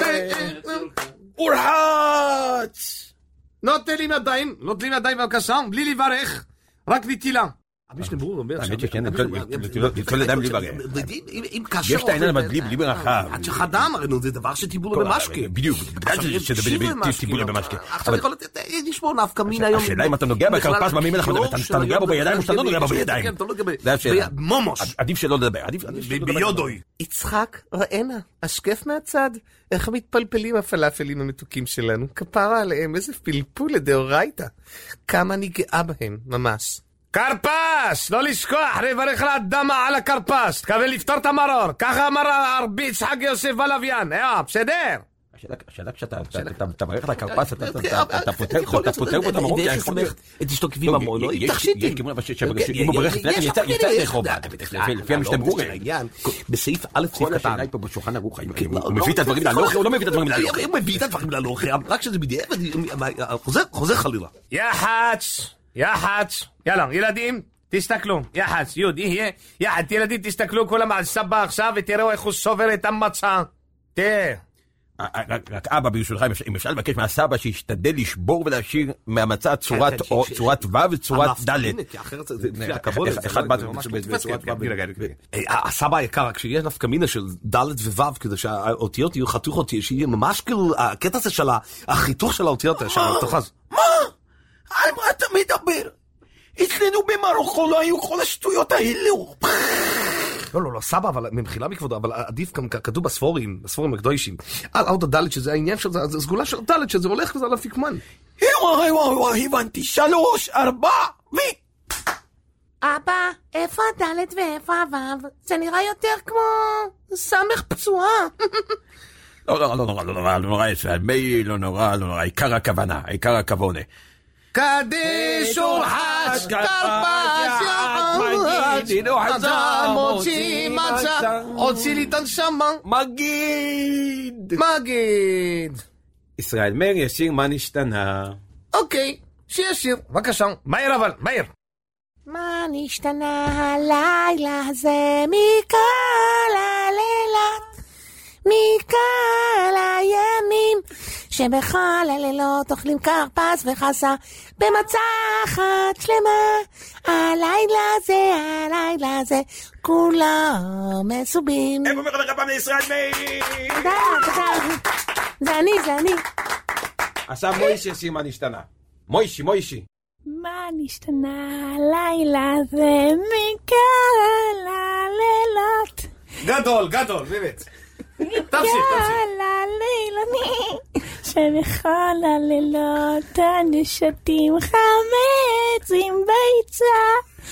אורחת. נותן לי ידיים, נותן לי ידיים בבקשה, בלי לברך, רק נטילה. האמת שכן, לכל אדם בלי ברכה. יש את העניין אבל בלי ברכה. עד שחדם, הרי זה דבר שטיבולו במשקה. בדיוק, בגלל שזה טיבולו במשקה. עכשיו יכול לשמור נפקא מין היום. השאלה אם אתה נוגע בכרפס במי מלך, אתה נוגע בו בידיים או שאתה לא נוגע בו בידיים. זה השאלה. מומוש. עדיף שלא לדבר. ביודוי. יצחק, ראינה, השקף מהצד. איך מתפלפלים הפלאפלים המתוקים שלנו. כפרה עליהם, איזה פלפול לדאורייתא. כמה אני גאה בהם, ממש. קרפס! לא לשכוח, לברך לאדם על הקרפס, תקבל לפתור את המרור, ככה אמר הרבי יצחק יוסף ולוויין, אה, בסדר? השאלה כשאתה מברך לקרפס, אתה פותר בו את המרור, כי יכול להיות את אשתו כביב המון, לא? תכשיתי. אם הוא ברך לפני, יצא לרחוב, לפי המשתם גורי. בסעיף א' סעיף קטן. השאלה היא פה בשולחן ערוך, הוא מביא את הדברים ללוכה, הוא לא מביא את הדברים ללוכה. הוא מביא את הדברים ללוכה, רק שזה בדיעבד, חוזר חלילה. יחץ! יחץ, יאללה, ילדים, תסתכלו, יחץ, יוד, יהיה, יחץ, ילדים, תסתכלו כולם על סבא עכשיו ותראו איך הוא סובר את המצה. תראה. רק אבא, ברשותך, אם אפשר לבקש מהסבא שישתדל לשבור ולהשאיר מהמצה צורת ו' וצורת ד'. אחד בא בצורת ו'. הסבא היקר, כשיש נפקא מינה של ד' וו' כדי שהאותיות יהיו חתוכות, שיהיה ממש כאילו, הקטע הזה של החיתוך של האותיות, של התוכז. מה? על מה אתה מדבר? אצלנו במרוקו לא היו כל השטויות האלו. לא, לא, לא, סבא, אבל ממחילה מכבודו, אבל עדיף גם כתוב בספורים, בספורים הקדושים, על עוד הדלת שזה העניין של זה, זה סגולה של דלת שזה הולך וזה על הפיקמן. וואי, וואי, וואי, הבנתי, שלוש, ארבע, ו... אבא, איפה הדלת ואיפה הוו? זה נראה יותר כמו סמך פצועה. לא, לא, לא נורא, לא נורא, לא נורא, מי לא נורא, לא נורא, עיקר הכוונה, עיקר הכוונה. קדיש ורחץ כרפס יחד אדם מוציא מצה הוציא לי את הנשמה מגיד מגיד ישראל מאיר ישיר מה נשתנה. אוקיי, שישיר, בבקשה, מהר אבל, מהר. מה נשתנה הלילה הזה מכל הלילות מכל הימים שבכל הלילות אוכלים כרפס וחסה במצה אחת שלמה. הלילה הזה, הלילה הזה כולם מסובים. איפה אומר לך פעם לישראל מאיר? תודה, תודה. זה אני, זה אני. עכשיו מוישי ישיר מה נשתנה. מוישי, מוישי. מה נשתנה הלילה הזה מכל הלילות. גדול, גדול, באמת. תמשיך, תמשיך. מכל הלילני שבכל הלילות אנו שותים חמץ עם ביצה,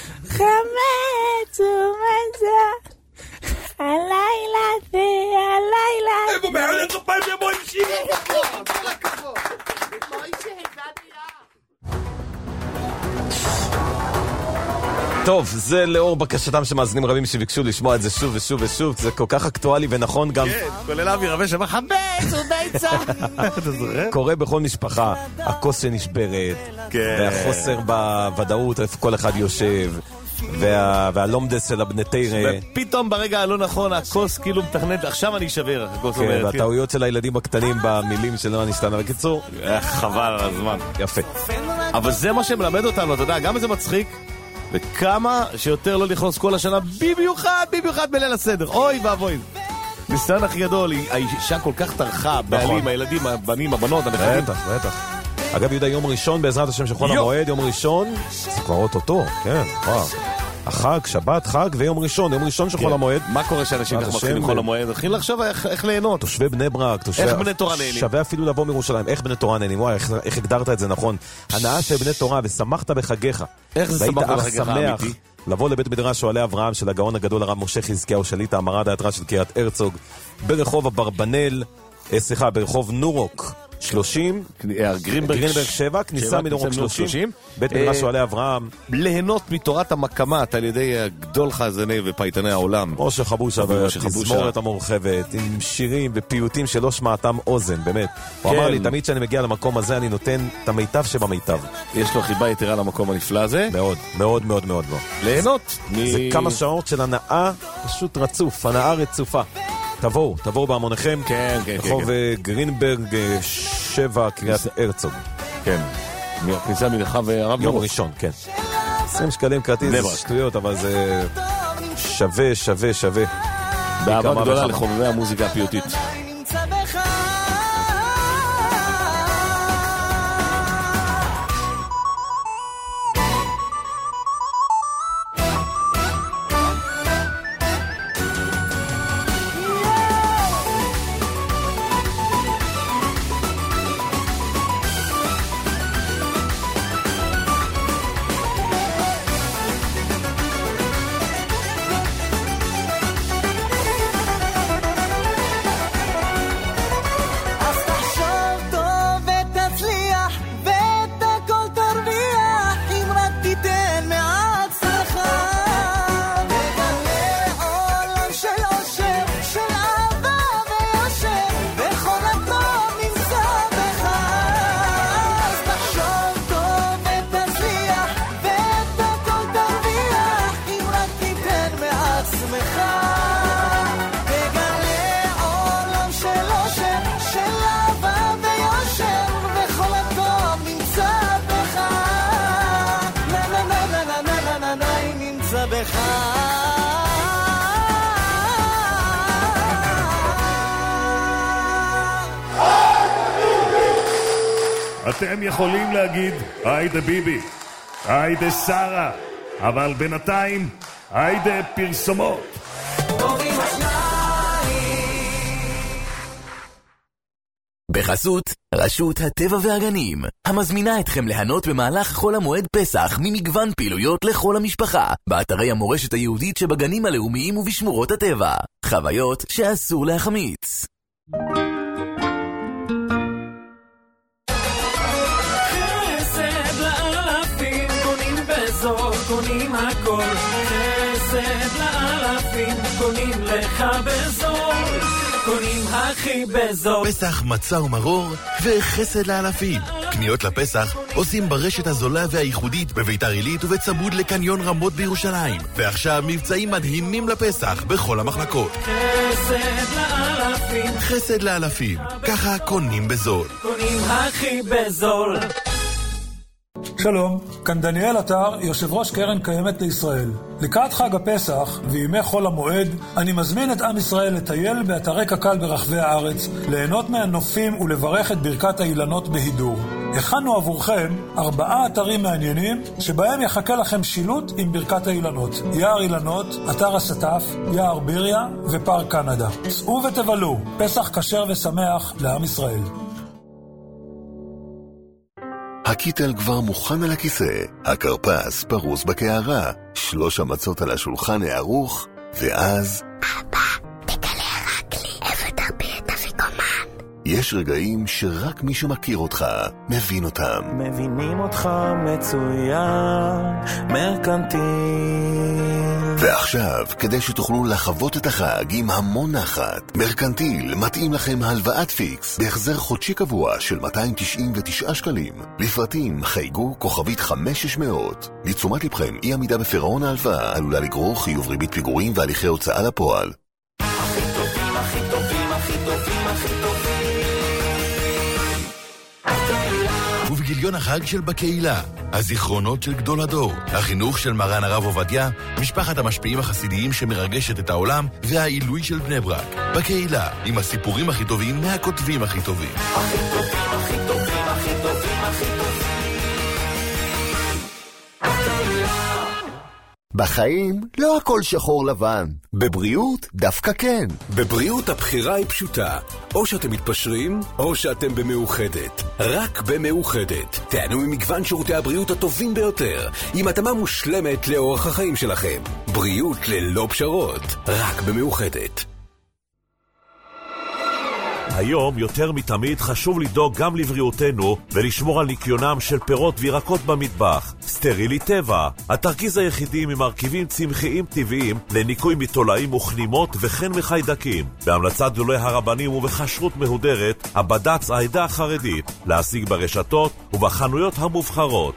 חמץ ומצה. הלילה זה הלילה. איפה מהלך כפיים למוישי? כל הכבוד. מוישי, הגעתי לה. טוב, זה לאור בקשתם שמאזינים רבים שביקשו לשמוע את זה שוב ושוב ושוב, זה כל כך אקטואלי ונכון גם... כן, כולל אבי רבה שמה חמץ וביצה. קורה בכל משפחה, הכוס שנשברת, והחוסר בוודאות איפה כל אחד יושב, והלומדס של הבנתירה. ופתאום ברגע הלא נכון, הכוס כאילו מתכנת, עכשיו אני אשבר. כן, והטעויות של הילדים הקטנים במילים של לא נשתנה. בקיצור, חבל על הזמן. יפה. אבל זה מה שמלמד אותנו, אתה יודע, גם זה מצחיק, וכמה שיותר לא לכנוס כל השנה, במיוחד, במיוחד בליל הסדר. אוי ואבוי. ניסיון הכי גדול, האישה כל כך טרחה, בעלים, הילדים, הבנים, הבנות, הנכדים. בטח, בטח. אגב, יהודה, יום ראשון, בעזרת השם של חול המועד, יום ראשון, זה כבר אוטוטו, כן, וואו. החג, שבת, חג ויום ראשון, יום ראשון של חול המועד. מה קורה שאנשים כך מתחילים עם חול המועד? התחילים לחשוב איך ליהנות. תושבי בני ברק, איך בני תורה נהנים? שווה אפילו לבוא מירושלים, איך בני תורה נהנים? וואי, איך הגדרת את זה נכון. הנאה של בני תורה, ושמחת בחגיך. איך זה שמחת בחגיך האמיתי? לבוא לבית מדרש שואלי אברהם של הגאון הגדול הרב משה חזקיהו שליט"א המרד היתרה של קריית הרצוג, ברחוב אברבנאל, סליחה, ברחוב נורוק שלושים, גרינברג שבע, כניסה מנורוק שלושים, בית מדרש שואלי אברהם. ליהנות מתורת המקמת על ידי גדול חזני ופייטני העולם. משה חבושה והתזמורת המורחבת, עם שירים ופיוטים שלא שמעתם אוזן, באמת. הוא אמר לי, תמיד שאני מגיע למקום הזה אני נותן את המיטב שבמיטב. יש לו חיבה יתרה למקום הנפלא הזה. מאוד, מאוד מאוד מאוד. ליהנות. זה כמה שעות של הנאה פשוט רצוף, הנאה רצופה. תבואו, תבואו בהמוניכם. כן, כן, כן. רחוב גרינברג שבע, קריית הרצוג. כן. כניסה מרחב הרב יום ראשון, כן. עשרים שקלים כרטיס, שטויות, אבל זה שווה, שווה, שווה. באהבה גדולה לחובבי המוזיקה הפיוטית. אתם יכולים להגיד היידה ביבי, היידה שרה, אבל בינתיים היידה פרסומות. בחסות רשות הטבע והגנים, המזמינה אתכם ליהנות במהלך חול המועד פסח ממגוון פעילויות לכל המשפחה, באתרי המורשת היהודית שבגנים הלאומיים ובשמורות הטבע. חוויות שאסור להחמיץ. חסד לאלפים, קונים בזול, קונים הכל. חסד לאלפים, קונים לך בזול, קונים הכי בזול. פסח מצה ומרור וחסד לאלפים. קניות לפסח עושים ברשת הזולה והייחודית בביתר עילית ובצמוד לקניון רמות בירושלים. ועכשיו מבצעים מדהימים לפסח בכל המחלקות. חסד לאלפים, חסד לאלפים, ככה קונים בזול, קונים הכי בזול. שלום, כאן דניאל אתר, יושב ראש קרן קיימת לישראל. לקראת חג הפסח וימי חול המועד, אני מזמין את עם ישראל לטייל באתרי קק"ל ברחבי הארץ, ליהנות מהנופים ולברך את ברכת האילנות בהידור. הכנו עבורכם ארבעה אתרים מעניינים, שבהם יחכה לכם שילוט עם ברכת האילנות. יער אילנות, אתר הסטף, יער ביריה ופארק קנדה. צאו ותבלו, פסח כשר ושמח לעם ישראל. הקיטל כבר מוכן על הכיסא, הקרפס פרוס בקערה, שלוש המצות על השולחן הערוך, ואז... אבא, תגלה רק לי איפה תרבי את אפיקומן. יש רגעים שרק מי שמכיר אותך מבין אותם. מבינים אותך מצוין, מרקנטיל. ועכשיו, כדי שתוכלו לחוות את החג עם המון נחת, מרקנטיל מתאים לכם הלוואת פיקס בהחזר חודשי קבוע של מאתיים תשעים ותשעה שקלים. לפרטים חייגו כוכבית חמש שש מאות. לתשומת לבכם, אי עמידה בפירעון ההלוואה עלולה לגרור חיוב ריבית פיגורים והליכי הוצאה לפועל. הכי טובים, הכי טובים, הכי טובים, הכי טובים. ובגיליון החג של בקהילה, הזיכרונות של גדול הדור, החינוך של מרן הרב עובדיה, משפחת המשפיעים החסידיים שמרגשת את העולם, והעילוי של בני ברק. בקהילה, עם הסיפורים הכי טובים מהכותבים הכי טובים. הכי טובים, הכי טובים, הכי טובים, הכי טובים. בחיים לא הכל שחור לבן. בבריאות דווקא כן. בבריאות הבחירה היא פשוטה. או שאתם מתפשרים, או שאתם במאוחדת. רק במאוחדת. תענו ממגוון שירותי הבריאות הטובים ביותר. עם התאמה מושלמת לאורח החיים שלכם. בריאות ללא פשרות. רק במאוחדת. היום יותר מתמיד חשוב לדאוג גם לבריאותנו ולשמור על ניקיונם של פירות וירקות במטבח. סטרילי טבע, התרכיז היחידי ממרכיבים צמחיים טבעיים לניקוי מתולעים וכנימות וכן מחיידקים. בהמלצת גדולי הרבנים ובכשרות מהודרת, הבד"ץ העדה החרדית, להשיג ברשתות ובחנויות המובחרות.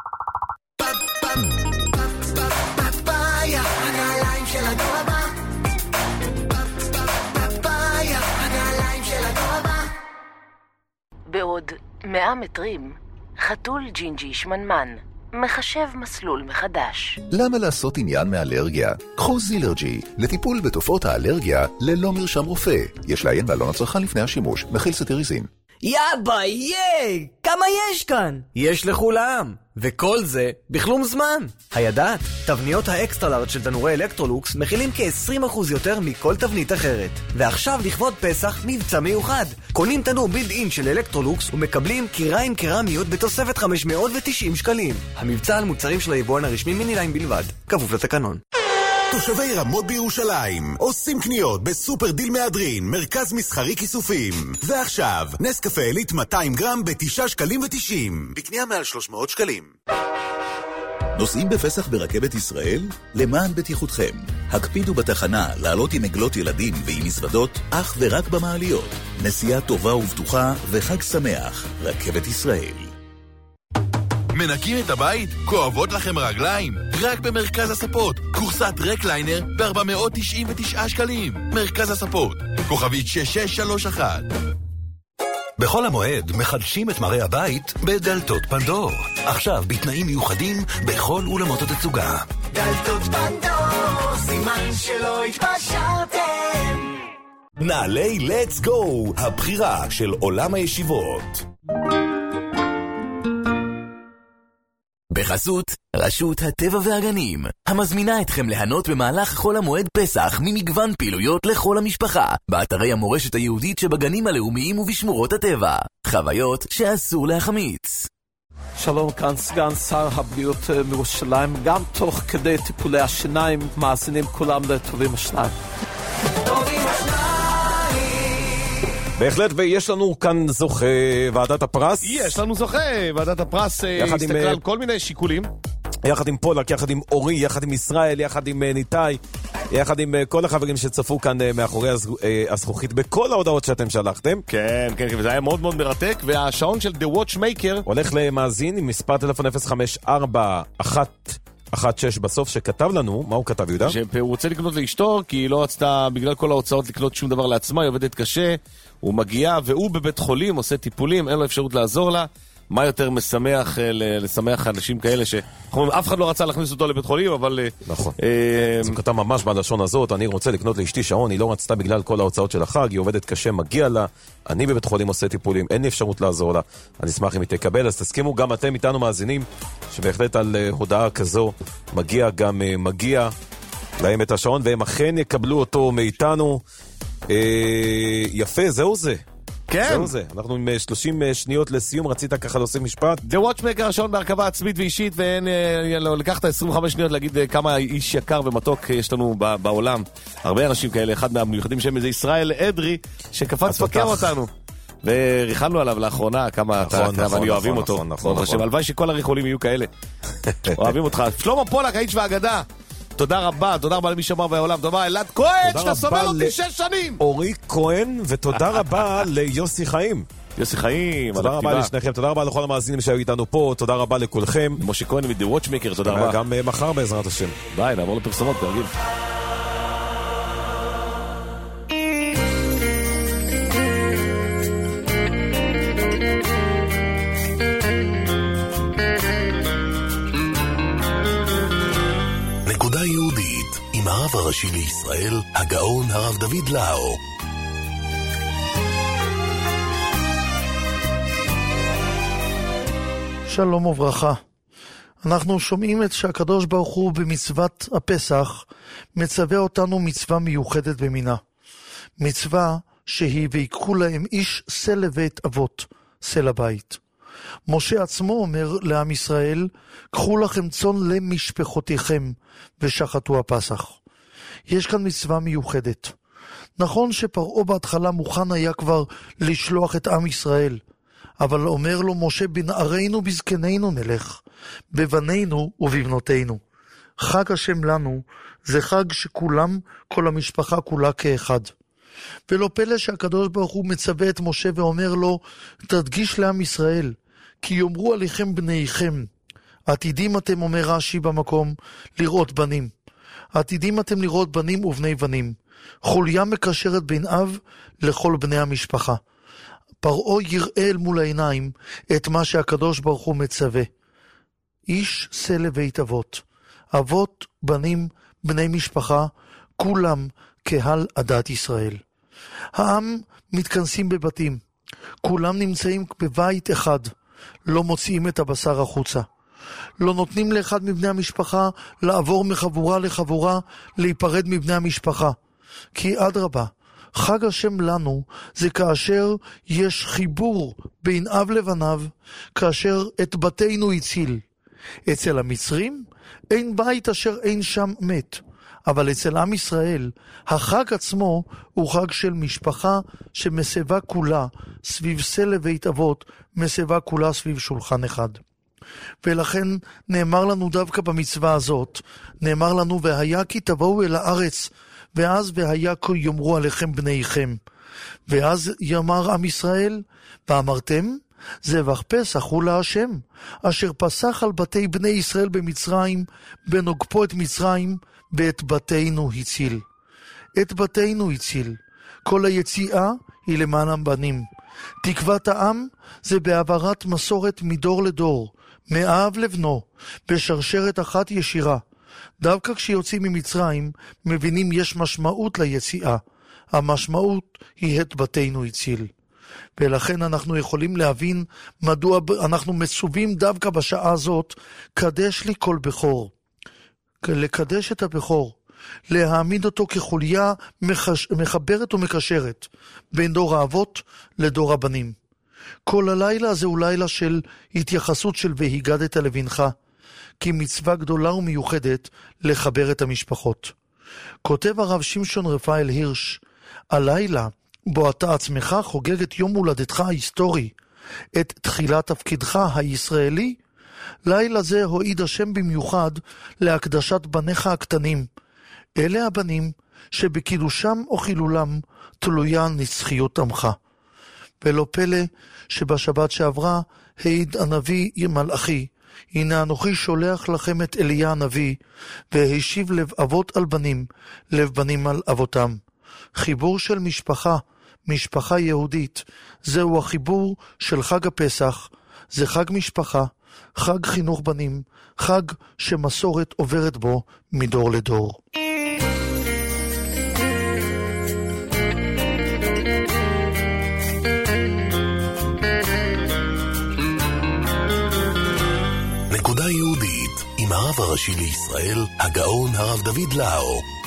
בעוד מאה מטרים, חתול ג'ינג'י שמנמן מחשב מסלול מחדש. למה לעשות עניין מאלרגיה? קחו זילרג'י, לטיפול בתופעות האלרגיה ללא מרשם רופא. יש לעיין בעלון הצרכן לפני השימוש, מכיל סטריזין. יאבא, ייי! כמה יש כאן? יש לכולם. וכל זה בכלום זמן. הידעת? תבניות האקסטרלארד של תנורי אלקטרולוקס מכילים כ-עשרים אחוז יותר מכל תבנית אחרת. ועכשיו לכבוד פסח מבצע מיוחד. קונים תנור בילד אין של אלקטרולוקס ומקבלים קיריים קרמיות בתוספת חמש מאות ותשעים שקלים. המבצע על מוצרים של היבואן הרשמי מיניליין בלבד. כפוף לתקנון. תושבי רמות בירושלים עושים קניות בסופר דיל מהדרין, מרכז מסחרי כיסופים. ועכשיו, נס קפה אליט מאתיים גרם ב-תשעה שקלים ותשעים. בקנייה מעל שלוש מאות שקלים. נוסעים בפסח ברכבת ישראל? למען בטיחותכם. הקפידו בתחנה לעלות עם עגלות ילדים ועם מזוודות אך ורק במעליות. נסיעה טובה ובטוחה וחג שמח. רכבת ישראל. מנקים את הבית? כואבות לכם רגליים? רק במרכז הספות. קורסת רקליינר ב-ארבע מאות תשעים ותשעה שקלים. מרכז הספות. כוכבית שש שש שלוש אחת. בכל המועד מחדשים את מראה הבית בדלתות פנדור. עכשיו בתנאים מיוחדים בכל אולמות התצוגה. דלתות פנדור, סימן שלא התפשרתם. נעלי Let's Go, הבחירה של עולם הישיבות. בחסות רשות הטבע והגנים, המזמינה אתכם ליהנות במהלך חול המועד פסח ממגוון פעילויות לכל המשפחה, באתרי המורשת היהודית שבגנים הלאומיים ובשמורות הטבע. חוויות שאסור להחמיץ. שלום, כאן סגן שר הבריאות מירושלים. גם תוך כדי טיפולי השיניים מאזינים כולם לטובים השניים. טובים השניים. בהחלט, ויש לנו כאן זוכה ועדת הפרס. יש לנו זוכה ועדת הפרס, הסתכלה על כל מיני שיקולים. יחד עם פולק, יחד עם אורי, יחד עם ישראל, יחד עם ניטאי, יחד עם כל החברים שצפו כאן מאחורי הזכוכית בכל ההודעות שאתם שלחתם. כן, כן, וזה היה מאוד מאוד מרתק, והשעון של The Watchmaker הולך למאזין עם מספר טלפון אפס חמש ארבע אחת אחת שש בסוף, שכתב לנו, מה הוא כתב, יהודה? שהוא רוצה לקנות לאשתו, כי היא לא רצתה בגלל כל ההוצאות לקנות שום דבר לעצמה, היא עובדת קשה, הוא מגיע והוא בבית חולים, עושה טיפולים, אין לו אפשרות לעזור לה. מה יותר משמח לשמח אנשים כאלה שאף אחד לא רצה להכניס אותו לבית חולים, אבל... נכון. אז הוא כתב ממש בלשון הזאת, אני רוצה לקנות לאשתי שעון, היא לא רצתה בגלל כל ההוצאות של החג, היא עובדת קשה, מגיע לה, אני בבית חולים עושה טיפולים, אין לי אפשרות לעזור לה, אני אשמח אם היא תקבל, אז תסכימו גם אתם איתנו מאזינים, שבהחלט על הודעה כזו מגיע גם מגיע להם את השעון, והם אכן יקבלו אותו מאיתנו. יפה, זהו זה. כן. זהו זה, אנחנו עם שלושים שניות לסיום, רצית ככה להוסיף משפט? The Watchmaker השעון בהרכבה עצמית ואישית, ואין, לקחת עשרים וחמש שניות להגיד כמה איש יקר ומתוק יש לנו בעולם. הרבה אנשים כאלה, אחד מהמיוחדים שהם זה ישראל אדרי, שקפץ פקר אותנו. וריחלנו עליו לאחרונה כמה אתה ואני אוהבים אותו. נכון. הלוואי שכל הריחולים יהיו כאלה. אוהבים אותך. שלמה פולק, האיש והאגדה. תודה רבה, תודה רבה למי שאמר והעולם, תודה רבה אלעד כהן, שאתה סובל אותי שש שנים. אורי כהן, ותודה רבה ליוסי חיים. יוסי חיים, תודה רבה לשניכם, תודה רבה לכל המאזינים שהיו איתנו פה, תודה רבה לכולכם. משה כהן מ-The Watchmaker, תודה רבה. גם מחר בעזרת השם. ביי, נעבור לפרסומות, תרגיל. נקודה יהודית עם הרב הראשי לישראל, הגאון הרב דוד לאו. שלום וברכה. אנחנו שומעים את שהקדוש ברוך הוא במצוות הפסח מצווה אותנו מצווה מיוחדת במינה. מצווה שהיא ויקחו להם איש שא לבית אבות, שא לבית. משה עצמו אומר לעם ישראל, קחו לכם צאן למשפחותיכם ושחטו הפסח. יש כאן מצווה מיוחדת. נכון שפרעה בהתחלה מוכן היה כבר לשלוח את עם ישראל, אבל אומר לו משה, בנערינו בזקנינו נלך, בבנינו ובבנותינו. חג השם לנו זה חג שכולם, כל המשפחה כולה כאחד. ולא פלא שהקדוש ברוך הוא מצווה את משה ואומר לו, תדגיש לעם ישראל, כי יאמרו עליכם בניכם. עתידים אתם, אומר רש"י במקום, לראות בנים. עתידים אתם לראות בנים ובני בנים. חוליה מקשרת בין אב לכל בני המשפחה. פרעה יראה אל מול העיניים את מה שהקדוש ברוך הוא מצווה. איש שא לבית אבות. אבות, בנים, בני משפחה, כולם קהל עדת ישראל. העם מתכנסים בבתים. כולם נמצאים בבית אחד. לא מוציאים את הבשר החוצה. לא נותנים לאחד מבני המשפחה לעבור מחבורה לחבורה, להיפרד מבני המשפחה. כי אדרבה, חג השם לנו זה כאשר יש חיבור בין אב לבניו, כאשר את בתינו הציל. אצל המצרים אין בית אשר אין שם מת, אבל אצל עם ישראל החג עצמו הוא חג של משפחה שמסבה כולה סביב שא לבית אבות, מסבה כולה סביב שולחן אחד. ולכן נאמר לנו דווקא במצווה הזאת, נאמר לנו והיה כי תבואו אל הארץ, ואז והיה כה יאמרו עליכם בניכם. ואז יאמר עם ישראל, ואמרתם, זבח פסח הוא להשם, אשר פסח על בתי בני ישראל במצרים, בנוגפו את מצרים, ואת בתינו הציל. את בתינו הציל. כל היציאה היא למען הבנים. תקוות העם זה בעברת מסורת מדור לדור, מאב לבנו, בשרשרת אחת ישירה. דווקא כשיוצאים ממצרים, מבינים יש משמעות ליציאה. המשמעות היא את בתינו הציל. ולכן אנחנו יכולים להבין מדוע אנחנו מצווים דווקא בשעה הזאת, קדש לי כל בכור. לקדש את הבכור, להעמיד אותו כחוליה מחש... מחברת ומקשרת, בין דור האבות לדור הבנים. כל הלילה זה הוא לילה של התייחסות של והיגדת לבנך, כי מצווה גדולה ומיוחדת לחבר את המשפחות. כותב הרב שמשון רפאל הירש, הלילה בו אתה עצמך חוגג את יום הולדתך ההיסטורי, את תחילת תפקידך הישראלי, לילה זה הועיד השם במיוחד להקדשת בניך הקטנים. אלה הבנים שבקידושם או חילולם תלויה נצחיות עמך. ולא פלא שבשבת שעברה העיד הנביא מלאכי, הנה אנוכי שולח לכם את אליה הנביא, והשיב לב אבות על בנים, לב בנים על אבותם. חיבור של משפחה, משפחה יהודית, זהו החיבור של חג הפסח, זה חג משפחה, חג חינוך בנים, חג שמסורת עוברת בו מדור לדור. נקודה יהודית עם הרב הראשי לישראל, הגאון הרב דוד לאו.